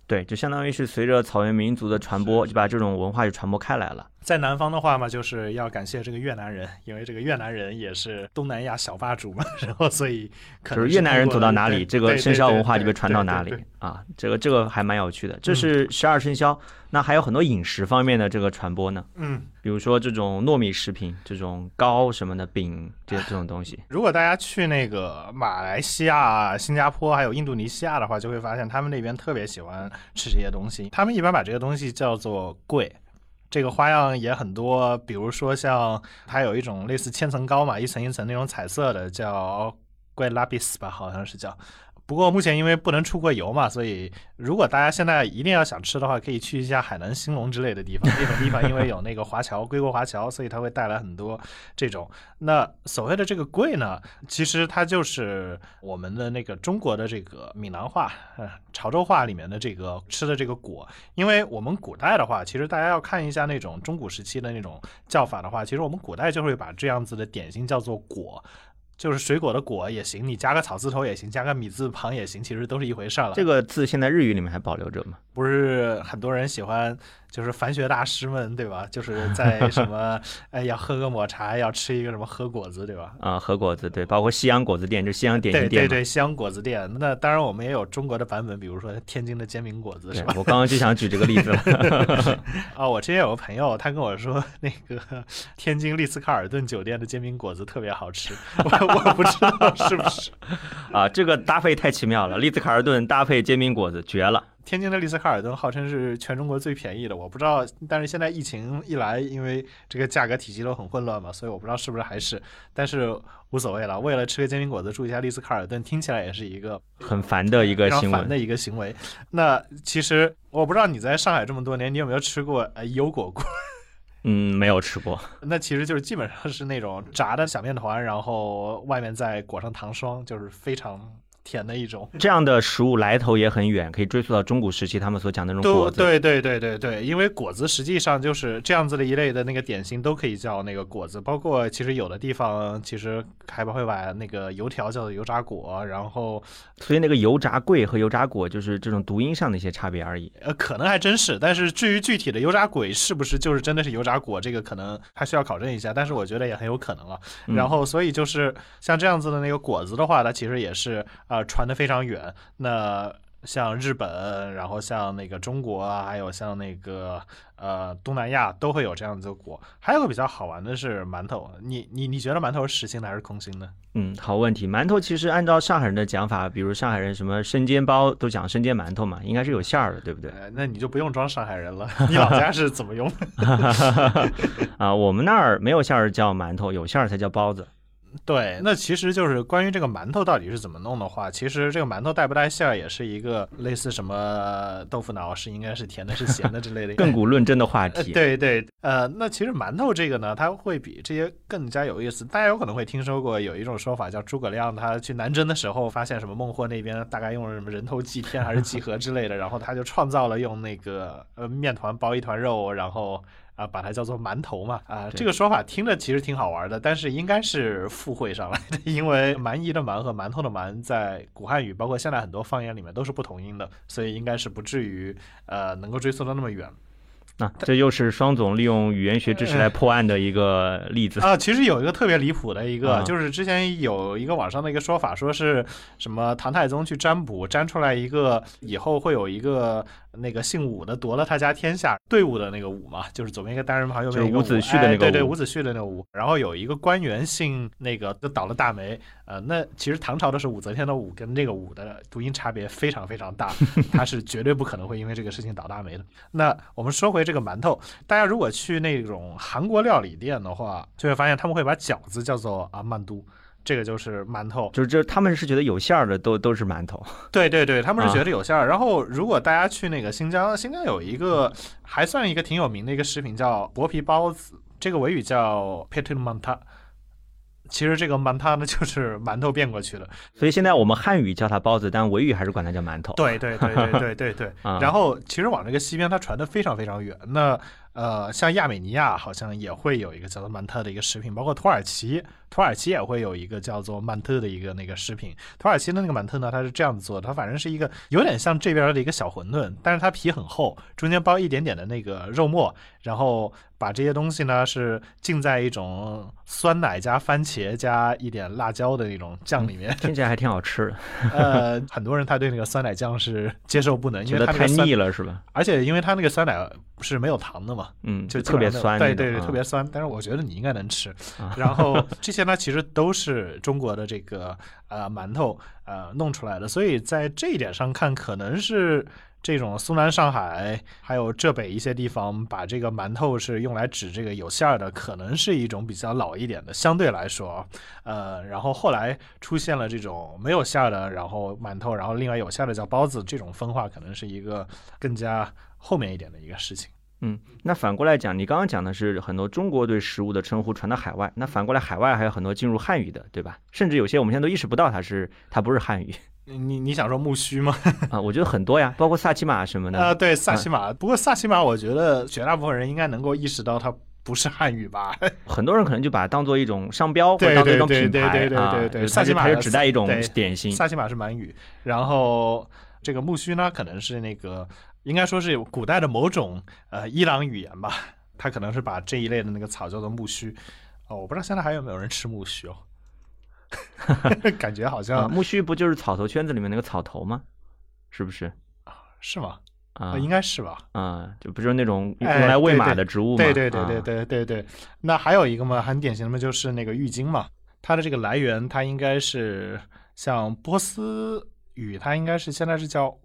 S2: 对，就相当于是随着草原民族的传播，就把这种文化就传播开来了。
S3: 在南方的话嘛，就是要感谢这个越南人，因为这个越南人也是东南亚小霸主嘛，然后所以可能
S2: 就是越南人走到哪里，这个生肖文化就被传到哪里啊。这个这个还蛮有趣的。这是十二生肖，嗯、那还有很多饮食方面的这个传播呢。
S3: 嗯，
S2: 比如说这种糯米食品，这种糕什么的饼，这这种东西。
S3: 如果大家去那个马来西亚、新加坡还有印度尼西亚的话，就会发现他们那边特别喜欢吃这些东西。他们一般把这个东西叫做粿。这个花样也很多，比如说像它有一种类似千层糕嘛，一层一层那种彩色的，叫粿拉比斯吧，好像是叫。不过目前因为不能出过游嘛，所以如果大家现在一定要想吃的话，可以去一下海南兴隆之类的地方。那种地方因为有那个华侨归国华侨，所以它会带来很多这种。那所谓的这个粿呢，其实它就是我们的那个中国的这个闽南话、呃、潮州话里面的这个吃的这个果。因为我们古代的话，其实大家要看一下那种中古时期的那种叫法的话，其实我们古代就会把这样子的点心叫做果。就是水果的果也行，你加个草字头也行，加个米字旁也行，其实都是一回事了。
S2: 这个字现在日语里面还保留着吗？
S3: 不是很多人喜欢，就是凡学大师们，对吧？就是在什么，哎，要喝个抹茶，要吃一个什么喝果子，对吧？
S2: 啊，喝果子，对，包括西洋果子店，就西洋点心店。
S3: 对对对，西洋果子店。那当然，我们也有中国的版本，比如说天津的煎饼果子，是吧？
S2: 我刚刚就想举这个例子了。
S3: 啊，我之前有个朋友，他跟我说，那个天津丽思卡尔顿酒店的煎饼果子特别好吃，我我不知道是不是。
S2: 啊，这个搭配太奇妙了，丽思卡尔顿搭配煎饼果子，绝了。
S3: 天津的丽思卡尔顿号称是全中国最便宜的，我不知道，但是现在疫情一来，因为这个价格体系都很混乱嘛，所以我不知道是不是还是，但是无所谓了。为了吃个煎饼果子住一下丽思卡尔顿，听起来也是一个
S2: 很烦的一个行为，
S3: 烦的一个行为。那其实我不知道你在上海这么多年，你有没有吃过呃油果果？
S2: 嗯，没有吃过。
S3: 那其实就是基本上是那种炸的小面团，然后外面再裹上糖霜，就是非常甜的一种。
S2: 这样的食物来头也很远，可以追溯到中古时期他们所讲的那种果子。
S3: 对对对对对，因为果子实际上就是这样子的一类的那个点心都可以叫那个果子，包括其实有的地方其实还会把那个油条叫做油炸果，然后
S2: 所以那个油炸粿和油炸果就是这种读音上的一些差别而已。
S3: 呃，可能还真是，但是至于具体的油炸粿是不是就是真的是油炸果，这个可能还需要考证一下，但是我觉得也很有可能了。然后所以就是像这样子的那个果子的话，它其实也是啊。呃传得非常远，那像日本，然后像那个中国啊，还有像那个呃东南亚都会有这样子的果。还有个比较好玩的是馒头，你你你觉得馒头是实心的还是空心的？
S2: 嗯，好问题。馒头其实按照上海人的讲法，比如上海人什么生煎包都讲生煎馒头嘛，应该是有馅儿的，对不对？
S3: 呃、那你就不用装上海人了，你老家是怎么用？
S2: 啊，我们那儿没有馅儿叫馒头，有馅儿才叫包子。
S3: 对，那其实就是关于这个馒头到底是怎么弄的话，其实这个馒头带不带馅儿也是一个类似什么豆腐脑是应该是甜的是咸的之类的
S2: 亘古论真的话题。
S3: 呃、对对，呃，那其实馒头这个呢，它会比这些更加有意思。大家有可能会听说过有一种说法叫诸葛亮他去南征的时候，发现什么孟获那边大概用了什么人头祭天还是祭河之类的，然后他就创造了用那个呃面团包一团肉，然后。啊，把它叫做馒头嘛，啊，这个说法听着其实挺好玩的，但是应该是附会上来的，因为蛮夷的蛮和馒头的馒在古汉语，包括现在很多方言里面都是不同音的，所以应该是不至于呃能够追溯到那么远。
S2: 那、啊、这又是双总利用语言学知识来破案的一个例子、
S3: 呃、啊。其实有一个特别离谱的一个、啊，就是之前有一个网上的一个说法，说是什么唐太宗去占卜，占出来一个以后会有一个那个姓武的夺了他家天下，队伍的那个武嘛，就是左边一个单人旁，右边一个
S2: 伍子胥的那个、哎、
S3: 对对，伍子胥的那个武。然后有一个官员姓那个就倒了大霉，呃，那其实唐朝的是武则天的武，跟这个武的读音差别非常非常大，他是绝对不可能会因为这个事情倒大霉的。那我们说回这个馒头，大家如果去那种韩国料理店的话，就会发现他们会把饺子叫做啊曼都。这个就是馒头，
S2: 就是这他们是觉得有馅儿的都都是馒头。
S3: 对对对，他们是觉得有馅儿、啊。然后如果大家去那个新疆，新疆有一个还算一个挺有名的一个食品叫薄皮包子，这个维语叫 Petul Manta。其实这个馒头呢就是馒头变过去了，
S2: 所以现在我们汉语叫它包子，但维语还是管它叫馒头。
S3: 对对对对对对对。然后其实往这个西边它传得非常非常远。那呃，像亚美尼亚好像也会有一个叫做曼特的一个食品，包括土耳其，土耳其也会有一个叫做曼特的一个那个食品。土耳其的那个曼特呢，它是这样子做的，它反正是一个有点像这边的一个小馄饨，但是它皮很厚，中间包一点点的那个肉末，然后把这些东西呢是浸在一种酸奶加番茄加一点辣椒的那种酱里面，
S2: 嗯、听起来还挺好吃的。
S3: 呃，很多人他对那个酸奶酱是接受不能，因为它
S2: 太腻了是吧？
S3: 而且因为它那个酸奶是没有糖的嘛，
S2: 嗯，
S3: 就
S2: 特别酸，
S3: 对对对，
S2: 啊、
S3: 特别酸。但是我觉得你应该能吃。啊、然后这些呢，其实都是中国的这个呃馒头呃弄出来的，所以在这一点上看，可能是这种苏南、上海还有浙北一些地方，把这个馒头是用来指这个有馅儿的，可能是一种比较老一点的，相对来说，呃，然后后来出现了这种没有馅儿的，然后馒头，然后另外有馅儿的叫包子，这种分化可能是一个更加后面一点的一个事情。
S2: 嗯，那反过来讲，你刚刚讲的是很多中国对食物的称呼传到海外，那反过来海外还有很多进入汉语的，对吧？甚至有些我们现在都意识不到它是它不是汉语。
S3: 你你想说木须吗？
S2: 啊，我觉得很多呀，包括萨琪玛什么的。
S3: 啊、呃，对，萨琪玛、啊。不过萨琪玛，我觉得绝大部分人应该能够意识到它不是汉语吧？
S2: 很多人可能就把它当做一种商标，或者当做一种品牌。
S3: 对对对对对对，萨琪玛
S2: 它就指代一种点心。
S3: 萨琪玛是满语，然后这个木须呢，可能是那个应该说是古代的某种呃伊朗语言吧，它可能是把这一类的那个草叫做木须。哦，我不知道现在还有没有人吃木须哦。感觉好像、
S2: 啊、木须不就是草头圈子里面那个草头吗？是不是？
S3: 是吗？
S2: 啊、
S3: 呃，应该是吧。
S2: 啊，就不就是那种用来喂马的植物吗？
S3: 对对对对对对对。那还有一个嘛，很典型的嘛，就是那个浴巾嘛。它的这个来源，它应该是像波斯语，它应该是现在是叫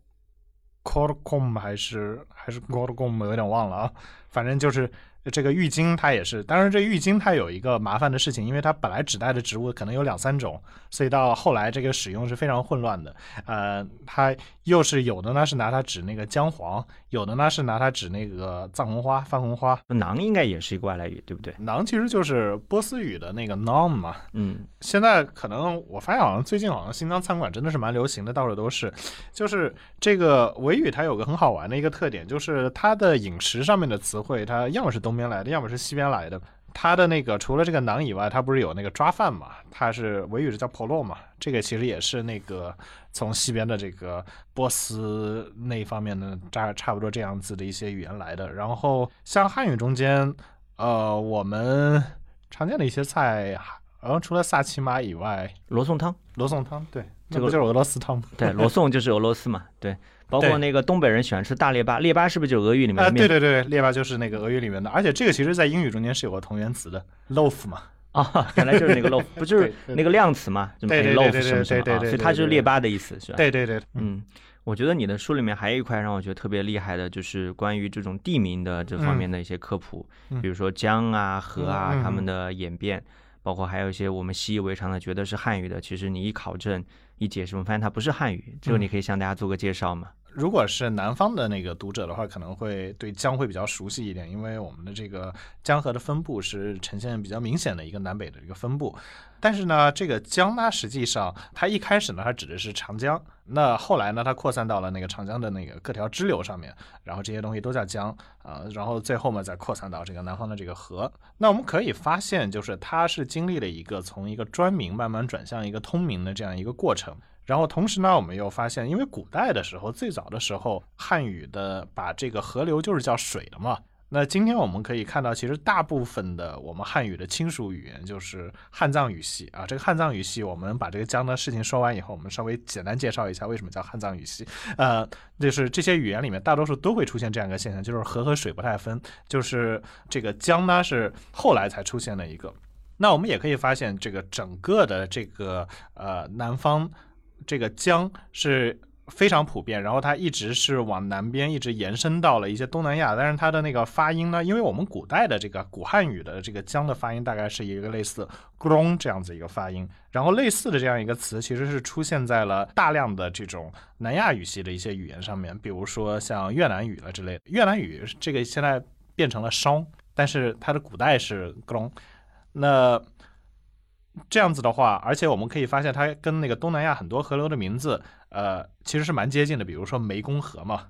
S3: korkom 还是还是 gorgom， 有点忘了啊。反正就是这个浴巾它也是，当然这浴巾它有一个麻烦的事情，因为它本来指代的植物可能有两三种，所以到后来这个使用是非常混乱的。呃，它又是有的呢是拿它指那个姜黄，有的呢是拿它指那个藏红花、番红花。
S2: 馕应该也是一个外来语，对不对？
S3: 馕其实就是波斯语的那个 nam 嘛。
S2: 嗯，
S3: 现在可能我发现好像最近好像新疆餐馆真的是蛮流行的，到处都是。就是这个维语它有个很好玩的一个特点，就是它的饮食上面的词汇，它要么是东边来的，要么是西边来的。它的那个除了这个馕以外，它不是有那个抓饭嘛？它是维语是叫 polo 嘛？这个其实也是那个从西边的这个波斯那方面的差差不多这样子的一些语言来的。然后像汉语中间，呃，我们常见的一些菜，然后除了萨琪玛以外，
S2: 罗宋汤，
S3: 罗宋汤，对，
S2: 这个
S3: 不就是俄罗斯汤吗？
S2: 对，罗宋就是俄罗斯嘛，对。包括那个东北人喜欢吃大列巴，列巴是不是就是俄语里面的面？
S3: 啊、呃，对对对，列巴就是那个俄语里面的，而且这个其实在英语中间是有个同源词的 loaf 嘛。
S2: 啊，原来就是那个 loaf， 不就是那个量词嘛？
S3: 对对对对对对对，
S2: 所以它就是列巴的意思，是吧？
S3: 对对对，
S2: 嗯，我觉得你的书里面还有一块让我觉得特别厉害的，就是关于这种地名的这方面的一些科普，
S3: 嗯、
S2: 比如说江啊、河啊，
S3: 嗯、
S2: 它们的演变，包括还有一些我们习以为常的觉得是汉语的，其实你一考证一解释，我们发现它不是汉语。这个你可以向大家做个介绍吗？
S3: 如果是南方的那个读者的话，可能会对江会比较熟悉一点，因为我们的这个江河的分布是呈现比较明显的一个南北的一个分布。但是呢，这个江呢，实际上它一开始呢，它指的是长江，那后来呢，它扩散到了那个长江的那个各条支流上面，然后这些东西都叫江啊、呃，然后最后嘛，再扩散到这个南方的这个河。那我们可以发现，就是它是经历了一个从一个专名慢慢转向一个通名的这样一个过程。然后同时呢，我们又发现，因为古代的时候，最早的时候，汉语的把这个河流就是叫水的嘛。那今天我们可以看到，其实大部分的我们汉语的亲属语言就是汉藏语系啊。这个汉藏语系，我们把这个江的事情说完以后，我们稍微简单介绍一下为什么叫汉藏语系。呃，就是这些语言里面大多数都会出现这样一个现象，就是河和水不太分，就是这个江呢是后来才出现的一个。那我们也可以发现，这个整个的这个呃南方。这个江是非常普遍，然后它一直是往南边一直延伸到了一些东南亚，但是它的那个发音呢，因为我们古代的这个古汉语的这个江的发音大概是一个类似 grong 这样子一个发音，然后类似的这样一个词其实是出现在了大量的这种南亚语系的一些语言上面，比如说像越南语了之类的。越南语这个现在变成了商，但是它的古代是 grong。那这样子的话，而且我们可以发现它跟那个东南亚很多河流的名字呃，其实是蛮接近的，比如说湄公河嘛，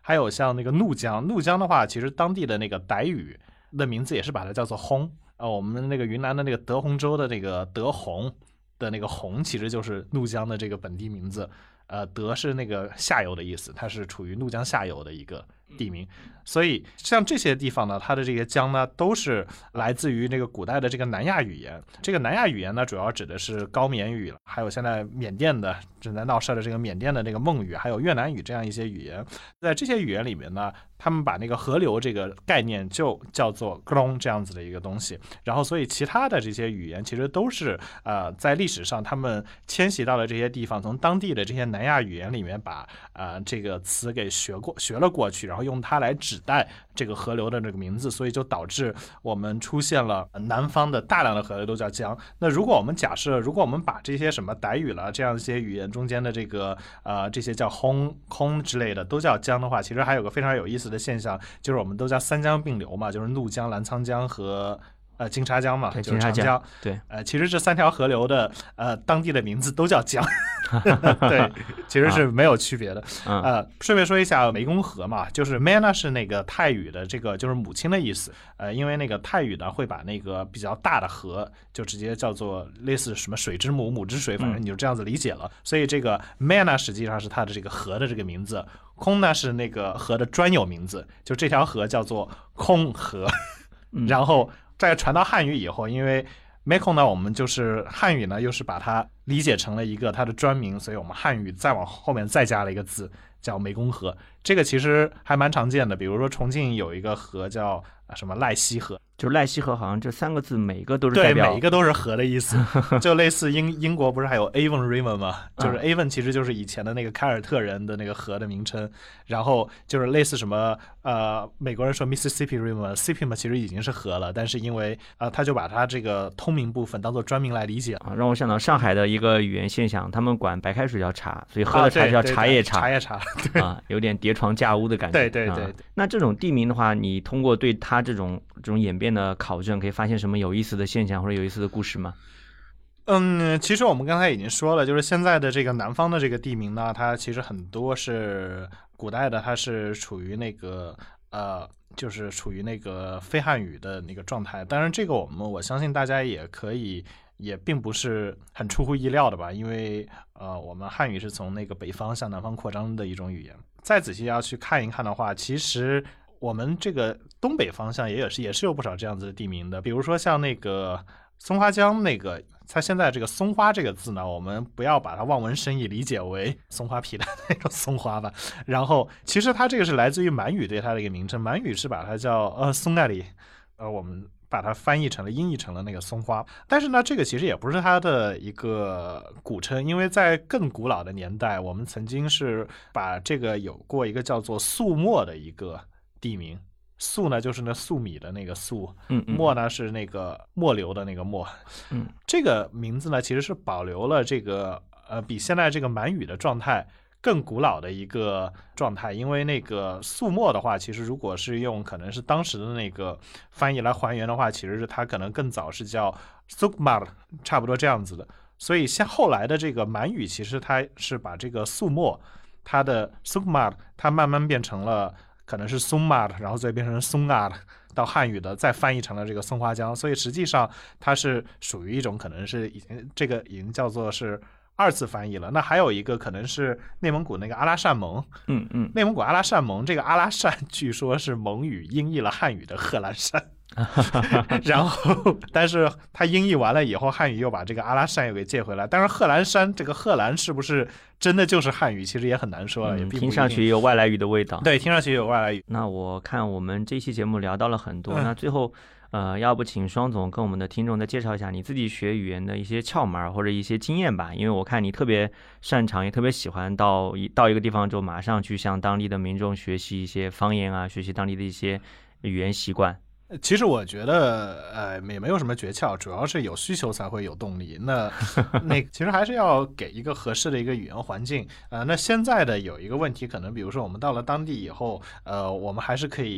S3: 还有像那个怒江，怒江的话，其实当地的那个傣语的名字也是把它叫做轰。呃，我们那个云南的那个德宏州的那个德宏的那个宏，其实就是怒江的这个本地名字。呃，德是那个下游的意思，它是处于怒江下游的一个地名，所以像这些地方呢，它的这些江呢，都是来自于那个古代的这个南亚语言。这个南亚语言呢，主要指的是高棉语，还有现在缅甸的正在闹事的这个缅甸的这个孟语，还有越南语这样一些语言。在这些语言里面呢，他们把那个河流这个概念就叫做 krong 这样子的一个东西。然后，所以其他的这些语言其实都是呃，在历史上他们迁徙到了这些地方，从当地的这些南亚语言里面把呃这个词给学过学了过去，然后用它来指代这个河流的这个名字，所以就导致我们出现了南方的大量的河流都叫江。那如果我们假设，如果我们把这些什么傣语了这样一些语言中间的这个呃这些叫轰空之类的都叫江的话，其实还有个非常有意思的现象，就是我们都叫三江并流嘛，就是怒江、澜沧江和呃金沙江嘛，就是长江。
S2: 对，
S3: 呃，其实这三条河流的呃当地的名字都叫江，对，其实是没有区别的。
S2: 啊、
S3: 呃，顺便说一下湄公河嘛，就是 Mana 是那个泰语的这个就是母亲的意思。呃，因为那个泰语呢会把那个比较大的河就直接叫做类似什么水之母、母之水，反正你就这样子理解了。嗯、所以这个 Mana 实际上是它的这个河的这个名字，空呢是那个河的专有名字，就这条河叫做空河，
S2: 嗯、
S3: 然后。在传到汉语以后，因为 Mekong 呢，我们就是汉语呢，又是把它理解成了一个它的专名，所以我们汉语再往后面再加了一个字叫湄公河。这个其实还蛮常见的，比如说重庆有一个河叫什么赖溪河，
S2: 就是赖溪河，好像这三个字每个都是代表，
S3: 对，每一个都是河的意思，就类似英英国不是还有 Avon River 吗？就是 Avon 其实就是以前的那个凯尔特人的那个河的名称，然后就是类似什么呃，美国人说 Mississippi River，Mississippi 嘛其实已经是河了，但是因为呃他就把它这个通名部分当做专名来理解
S2: 啊，让我想到上海的一个语言现象，他们管白开水叫茶，所以喝的茶叫茶叶茶，
S3: 茶叶茶，
S2: 啊，有点叠床架屋的感觉。
S3: 对对 对, 对、啊。
S2: 那这种地名的话，你通过对它这种这种演变的考证，可以发现什么有意思的现象或者有意思的故事吗？
S3: 嗯，其实我们刚才已经说了，就是现在的这个南方的这个地名呢，它其实很多是古代的，它是处于那个呃，就是处于那个非汉语的那个状态。当然，这个我们我相信大家也可以，也并不是很出乎意料的吧，因为呃，我们汉语是从那个北方向南方扩张的一种语言。再仔细要去看一看的话，其实我们这个东北方向也有是也是有不少这样子的地名的，比如说像那个松花江那个。它现在这个松花这个字呢，我们不要把它望文生义理解为松花皮的那种松花吧。然后其实它这个是来自于满语对它的一个名称，满语是把它叫呃松那里，呃我们把它翻译成了音译成了那个松花。但是呢，这个其实也不是它的一个古称，因为在更古老的年代，我们曾经是把这个有过一个叫做粟墨的一个地名。粟呢就是那粟米的那个粟，
S2: 嗯嗯，
S3: 墨呢是那个墨流的那个墨，
S2: 嗯，
S3: 这个名字呢其实是保留了这个呃比现在这个满语的状态更古老的一个状态，因为那个粟墨的话，其实如果是用可能是当时的那个翻译来还原的话，其实是它可能更早是叫 sukmar， 差不多这样子的，所以像后来的这个满语，其实它是把这个粟墨它的 sukmar 它慢慢变成了。可能是松马的，然后再变成松啊的，到汉语的再翻译成了这个松花江，所以实际上它是属于一种可能是已经这个已经叫做是二次翻译了。那还有一个可能是内蒙古那个阿拉善盟，
S2: 嗯嗯，
S3: 内蒙古阿拉善盟这个阿拉善据说是蒙语音译了汉语的贺兰山。然后但是他音译完了以后，汉语又把这个阿拉善又给借回来，但是贺兰山这个贺兰是不是真的就是汉语其实也很难说了、嗯、也并不
S2: 听上去有外来语的味道。
S3: 对，听上去有外来语。
S2: 那我看我们这期节目聊到了很多、嗯、那最后呃，要不请双总跟我们的听众再介绍一下你自己学语言的一些窍门或者一些经验吧，因为我看你特别擅长也特别喜欢到一到一个地方之后马上去向当地的民众学习一些方言啊，学习当地的一些语言习惯。
S3: 其实我觉得，呃，也没有什么诀窍，主要是有需求才会有动力。那那其实还是要给一个合适的一个语言环境。呃，那现在的有一个问题，可能比如说我们到了当地以后，呃，我们还是可以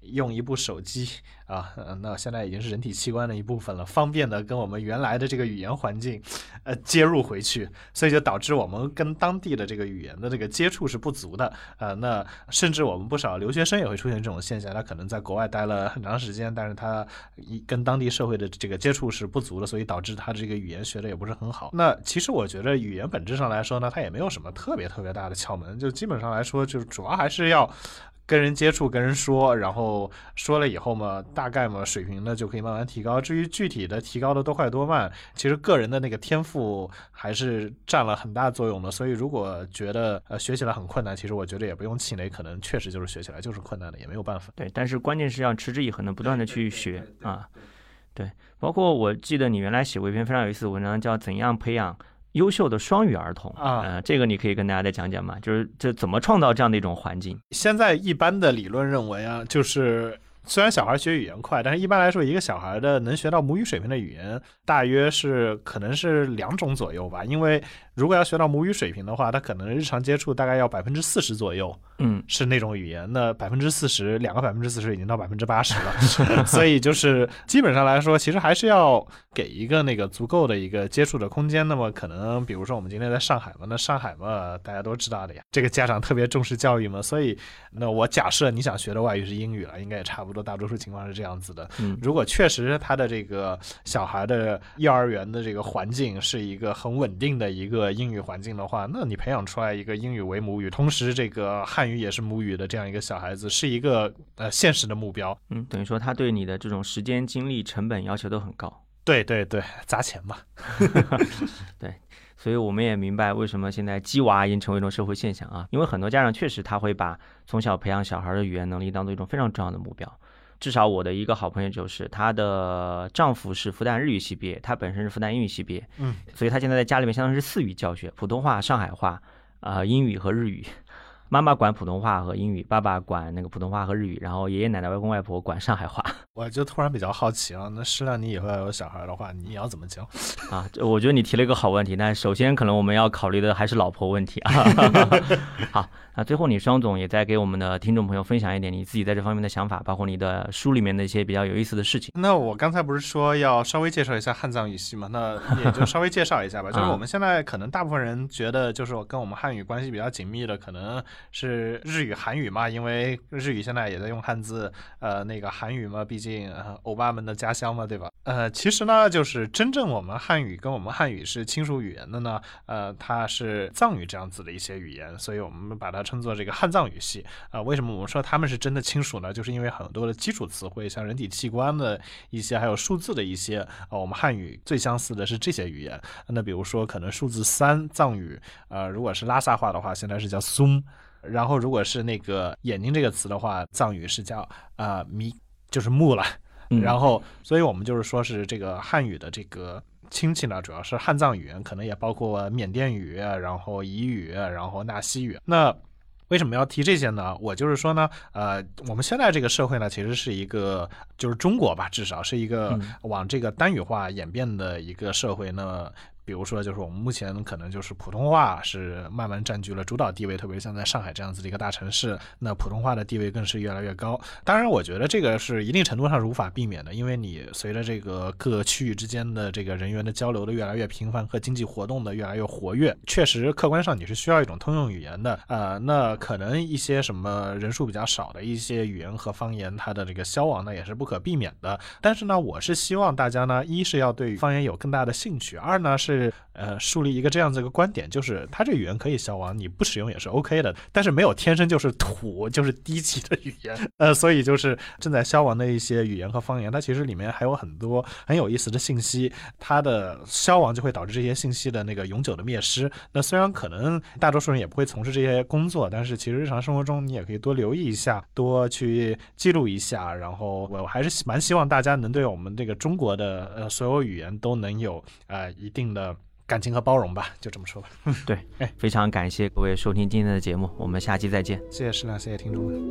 S3: 用一部手机啊，呃，那现在已经是人体器官的一部分了，方便的跟我们原来的这个语言环境，呃，接入回去，所以就导致我们跟当地的这个语言的这个接触是不足的，呃，那甚至我们不少留学生也会出现这种现象，他可能在国外待了很长时间，但是他一跟当地社会的这个接触是不足的，所以导致他这个语言学的也不是很好。那其实我觉得语言本质上来说呢，它也没有什么特别特别大的窍门，就基本上来说，就是主要还是要跟人接触，跟人说，然后说了以后嘛，大概嘛水平呢就可以慢慢提高。至于具体的提高的多快多慢，其实个人的那个天赋还是占了很大作用的。所以如果觉得呃学起来很困难，其实我觉得也不用气馁，可能确实就是学起来就是困难的，也没有办法。
S2: 对，但是关键是要持之以恒的不断的去学啊。对，包括我记得你原来写过一篇非常有意思的文章，叫怎样培养优秀的双语儿童啊、呃，这个你可以跟大家再讲讲吗？就是这怎么创造这样的一种环境？
S3: 现在一般的理论认为啊，就是虽然小孩学语言快，但是一般来说，一个小孩的能学到母语水平的语言，大约是可能是两种左右吧。因为如果要学到母语水平的话，他可能日常接触大概要百分之四十左右，嗯，是那种语言。那百分之四十，两个百分之四十已经到百分之八十了，所以就是基本上来说，其实还是要给一个那个足够的一个接触的空间。那么可能比如说我们今天在上海嘛，那上海嘛大家都知道的呀，这个家长特别重视教育嘛，所以那我假设你想学的外语是英语了，应该也差不多，大多数情况是这样子的。嗯，如果确实他的这个小孩的幼儿园的这个环境是一个很稳定的一个英语环境的话，那你培养出来一个英语为母语，同时这个汉语也是母语的这样一个小孩子，是一个呃现实的目标。
S2: 嗯，等于说他对你的这种时间、精力、成本要求都很高。
S3: 对对对，砸钱嘛。
S2: 对，所以我们也明白为什么现在鸡娃已经成为一种社会现象啊，因为很多家长确实他会把从小培养小孩的语言能力当做一种非常重要的目标。至少我的一个好朋友就是她的丈夫是复旦日语系毕业，她本身是复旦英语系毕业，嗯，所以她现在在家里面相当于是四语教学，普通话、上海话、呃英语和日语。妈妈管普通话和英语，爸爸管那个普通话和日语，然后爷爷奶奶、外公外婆管上海话。
S3: 我就突然比较好奇啊，那适量你以后要有小孩的话，你要怎么教
S2: 啊？我觉得你提了一个好问题，但首先可能我们要考虑的还是老婆问题啊。好，那最后你双总也再给我们的听众朋友分享一点你自己在这方面的想法，包括你的书里面的一些比较有意思的事情。
S3: 那我刚才不是说要稍微介绍一下汉藏语系吗？那也就稍微介绍一下吧。就是我们现在可能大部分人觉得，就是跟我们汉语关系比较紧密的，可能是日语、韩语嘛，因为日语现在也在用汉字，呃，那个韩语嘛，毕竟、呃、欧巴们的家乡嘛，对吧？呃，其实呢，就是真正我们汉语跟我们汉语是亲属语言的呢，呃，它是藏语这样子的一些语言，所以我们把它称作这个汉藏语系。啊、呃，为什么我们说他们是真的亲属呢？就是因为很多的基础词汇，像人体器官的一些，还有数字的一些，呃，我们汉语最相似的是这些语言。那比如说，可能数字三，藏语，呃，如果是拉萨话的话，现在是叫松。然后如果是那个眼睛这个词的话，藏语是叫啊、呃、咪，就是木了。然后，所以我们就是说是这个汉语的这个亲戚呢，主要是汉藏语言，可能也包括缅甸语，然后彝语，然后纳西语。那为什么要提这些呢？我就是说呢，呃，我们现在这个社会呢，其实是一个，就是中国吧，至少是一个往这个单语化演变的一个社会。那比如说，就是我们目前可能就是普通话是慢慢占据了主导地位，特别是像在上海这样子的一个大城市，那普通话的地位更是越来越高。当然，我觉得这个是一定程度上是无法避免的，因为你随着这个各区域之间的这个人员的交流的越来越频繁和经济活动的越来越活跃，确实客观上你是需要一种通用语言的。呃，那可能一些什么人数比较少的一些语言和方言，它的这个消亡呢也是不可避免的。但是呢，我是希望大家呢，一是要对方言有更大的兴趣，二呢是是呃树立一个这样子一个观点，就是它这语言可以消亡，你不使用也是 OK 的，但是没有天生就是土就是低级的语言，呃，所以就是正在消亡的一些语言和方言，它其实里面还有很多很有意思的信息，它的消亡就会导致这些信息的那个永久的灭失。那虽然可能大多数人也不会从事这些工作，但是其实日常生活中你也可以多留意一下，多去记录一下，然后我还是蛮希望大家能对我们这个中国的呃所有语言都能有呃一定的感情和包容吧，就这么说吧。
S2: 对，哎，非常感谢各位收听今天的节目，我们下期再见。
S3: 谢谢适量，谢谢听众们。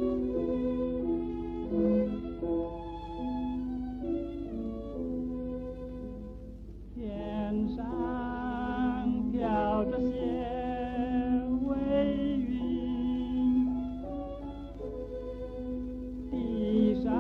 S1: 天上飘着些微云，地上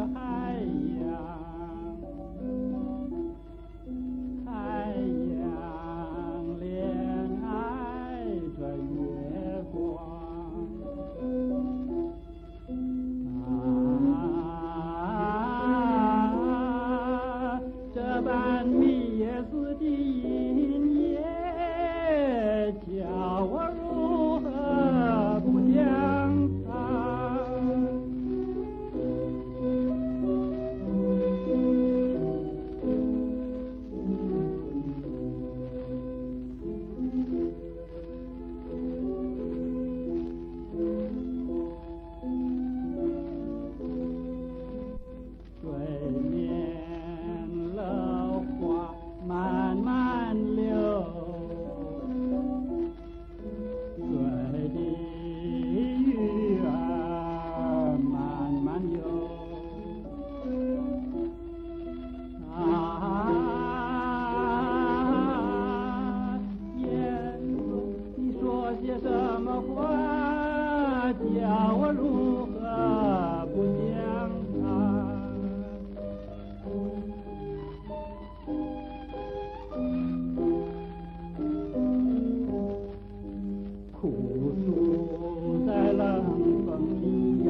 S1: 海洋，海洋恋爱着月光，啊，这般密叶似的音乐，叫我如何不将它水面了花慢慢流，水的鱼儿慢慢游，啊，耶稣，你说些什么话，叫我如何不将它枯树在冷风里摇，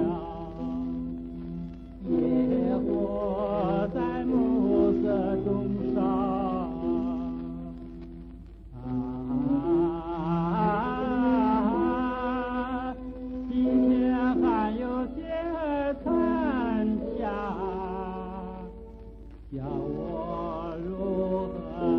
S1: 野火在暮色中烧，啊，今天还有些残霞，叫我如何